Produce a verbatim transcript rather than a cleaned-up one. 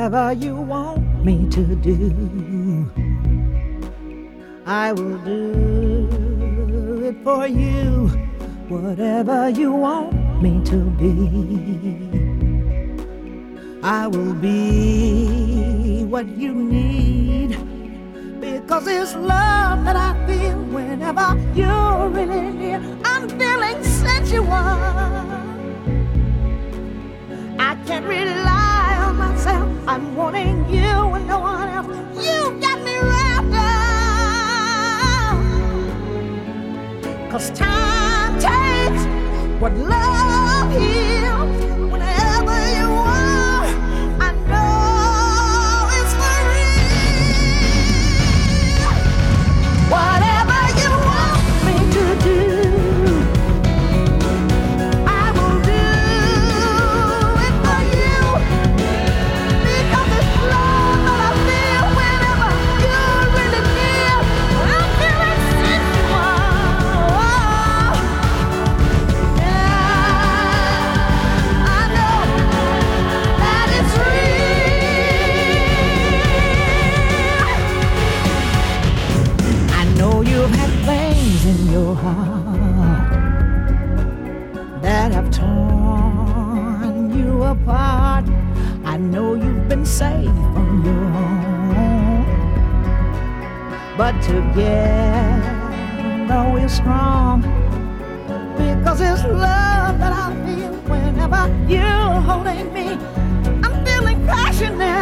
whatever you want me to do, I will do it for you. Whatever you want me to be, I will be what you need. Because it's love that I feel whenever you're really near. I'm feeling sensual. I can't rely on myself. I'm wanting you and no one else. You got me wrapped up. Cause time takes what love heals. Whenever you are, I know it's for real. Whatever you want me to do, I will do it for you. Because it's love that I feel whenever you're really near. I'm feeling sensual. Yeah, I know that it's real. I know you've had things in your heart that have torn you apart. I know you've been safe on your own, but together we're strong. Because it's love that I feel whenever you're holding me. I'm feeling passionate.